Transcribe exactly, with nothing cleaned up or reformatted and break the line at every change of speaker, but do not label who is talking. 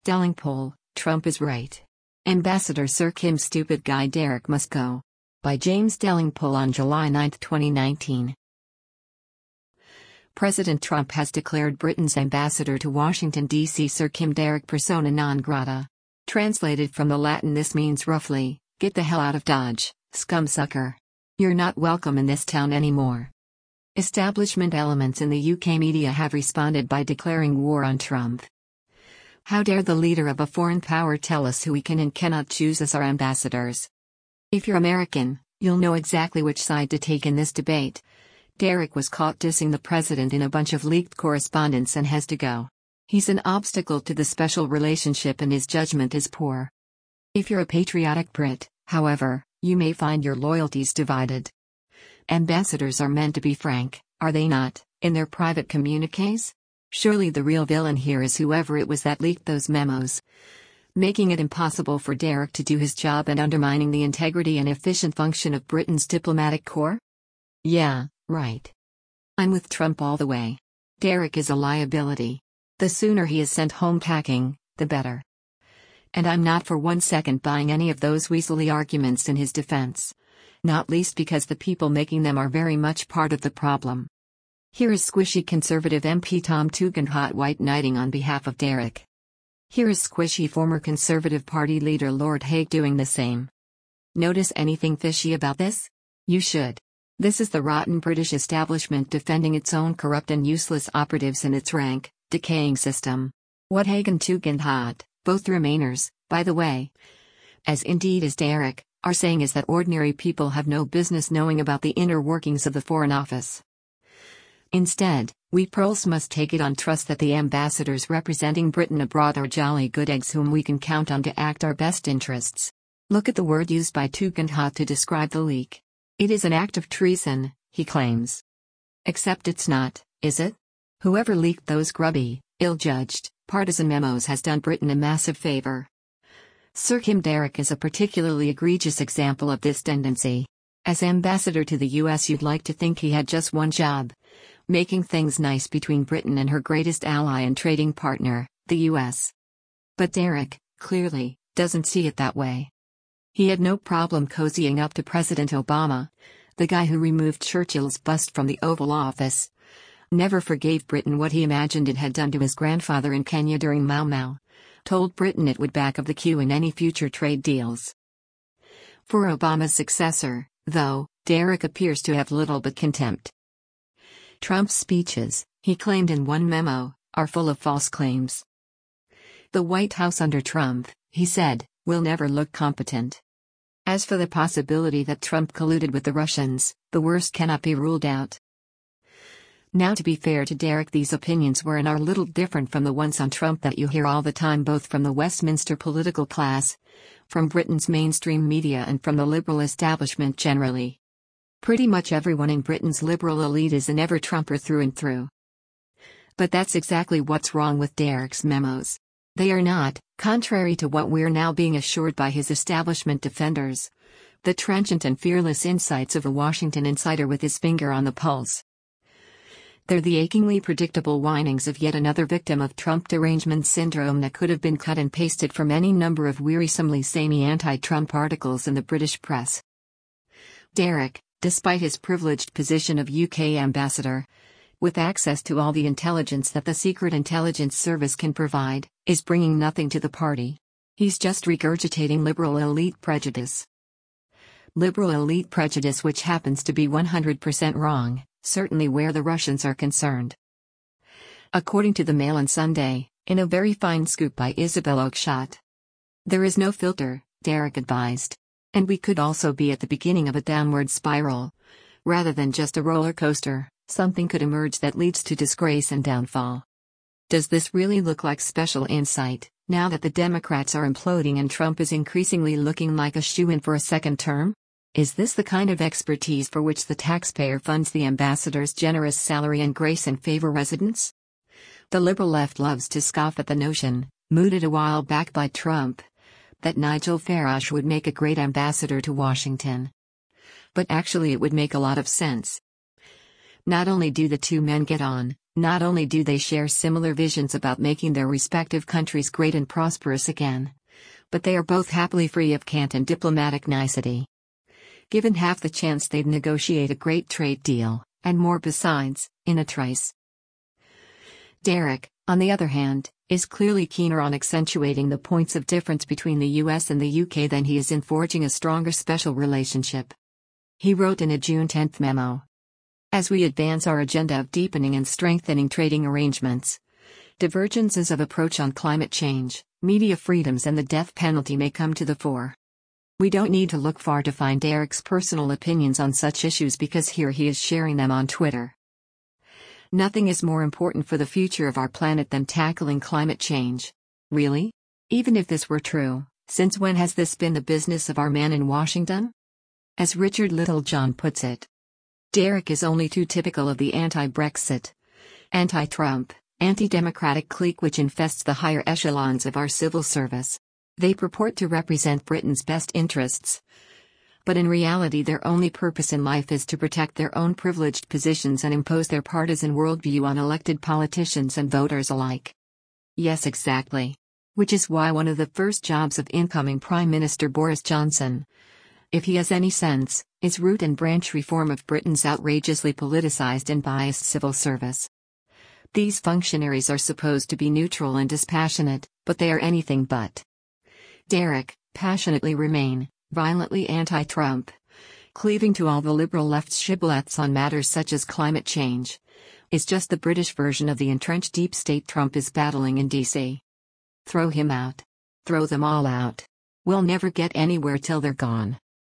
Delling poll, Trump is right. Ambassador Sir Kim's stupid guy Derek must go. By James Delling poll on July ninth twenty nineteen. President Trump has declared Britain's ambassador to Washington, D C Sir Kim Derek persona non grata. Translated from the Latin, this means roughly, get the hell out of Dodge, scumsucker. You're not welcome in this town anymore. Establishment elements in the U K media have responded by declaring war on Trump. How dare the leader of a foreign power tell us who we can and cannot choose as our ambassadors? If you're American, you'll know exactly which side to take in this debate. Derek was caught dissing the president in a bunch of leaked correspondence and has to go. He's an obstacle to the special relationship and his judgment is poor. If you're a patriotic Brit, however, you may find your loyalties divided. Ambassadors are meant to be frank, are they not, in their private communiques? Surely the real villain here is whoever it was that leaked those memos, making it impossible for Derek to do his job and undermining the integrity and efficient function of Britain's diplomatic corps? Yeah, right. I'm with Trump all the way. Derek is a liability. The sooner he is sent home packing, the better. And I'm not for one second buying any of those weaselly arguments in his defense. Not least because the people making them are very much part of the problem. Here is squishy Conservative M P Tom Tugendhat white knighting on behalf of Derek. Here is squishy former Conservative Party leader Lord Hague doing the same. Notice anything fishy about this? You should. This is the rotten British establishment defending its own corrupt and useless operatives in its rank, decaying system. What Hague and Tugendhat, both Remainers, by the way, as indeed is Derek, are saying is that ordinary people have no business knowing about the inner workings of the Foreign Office. Instead, we Pearls must take it on trust that the ambassadors representing Britain abroad are jolly good eggs whom we can count on to act our best interests. Look at the word used by Tugendhat to describe the leak. It is an act of treason, he claims. Except it's not, is it? Whoever leaked those grubby, ill-judged, partisan memos has done Britain a massive favor. Sir Kim Derek is a particularly egregious example of this tendency. As ambassador to the U S, you'd like to think he had just one job: making things nice between Britain and her greatest ally and trading partner, the U S. But Derek, clearly, doesn't see it that way. He had no problem cozying up to President Obama, the guy who removed Churchill's bust from the Oval Office, never forgave Britain what he imagined it had done to his grandfather in Kenya during Mau Mau, told Britain it would back of the queue in any future trade deals. For Obama's successor, though, Derek appears to have little but contempt. Trump's speeches, he claimed in one memo, are full of false claims. The White House under Trump, he said, will never look competent. As for the possibility that Trump colluded with the Russians, the worst cannot be ruled out. Now, to be fair to Derek, these opinions were and are little different from the ones on Trump that you hear all the time, both from the Westminster political class, from Britain's mainstream media, and from the liberal establishment generally. Pretty much everyone in Britain's liberal elite is an ever-Trumper through and through. But that's exactly what's wrong with Derek's memos. They are not, contrary to what we're now being assured by his establishment defenders, the trenchant and fearless insights of a Washington insider with his finger on the pulse. They're the achingly predictable whinings of yet another victim of Trump derangement syndrome that could have been cut and pasted from any number of wearisomely samey anti-Trump articles in the British press. Derek, despite his privileged position of U K ambassador, with access to all the intelligence that the Secret Intelligence Service can provide, is bringing nothing to the party. He's just regurgitating liberal elite prejudice. Liberal elite prejudice which happens to be one hundred percent wrong, certainly where the Russians are concerned. According to the Mail on Sunday, in a very fine scoop by Isabel Oakeshott, there is no filter, Derek advised. And we could also be at the beginning of a downward spiral. Rather than just a roller coaster, something could emerge that leads to disgrace and downfall. Does this really look like special insight, now that the Democrats are imploding and Trump is increasingly looking like a shoo-in for a second term? Is this the kind of expertise for which the taxpayer funds the ambassador's generous salary and grace and favor residence? The liberal left loves to scoff at the notion, mooted a while back by Trump, that Nigel Farage would make a great ambassador to Washington. But actually it would make a lot of sense. Not only do the two men get on, Not only do they share similar visions about making their respective countries great and prosperous again, but they are both happily free of cant and diplomatic nicety. Given half the chance, they'd negotiate a great trade deal, and more besides, in a trice. Derek, on the other hand, is clearly keener on accentuating the points of difference between the U S and the U K than he is in forging a stronger special relationship. He wrote in a June tenth memo: "As we advance our agenda of deepening and strengthening trading arrangements, divergences of approach on climate change, media freedoms and the death penalty may come to the fore. We don't need to look far to find Derek's personal opinions on such issues, because here he is sharing them on Twitter. Nothing is more important for the future of our planet than tackling climate change." Really? Even if this were true, since when has this been the business of our man in Washington? As Richard Littlejohn puts it, Derek is only too typical of the anti-Brexit, anti-Trump, anti-democratic clique which infests the higher echelons of our civil service. They purport to represent Britain's best interests, but in reality their only purpose in life is to protect their own privileged positions and impose their partisan worldview on elected politicians and voters alike. Yes, exactly. Which is why one of the first jobs of incoming Prime Minister Boris Johnson, if he has any sense, is root and branch reform of Britain's outrageously politicized and biased civil service. These functionaries are supposed to be neutral and dispassionate, but they are anything but. Derek, passionately Remain, violently anti-Trump, cleaving to all the liberal left's shibboleths on matters such as climate change, is just the British version of the entrenched deep state Trump is battling in D C. Throw him out. Throw them all out. We'll never get anywhere till they're gone.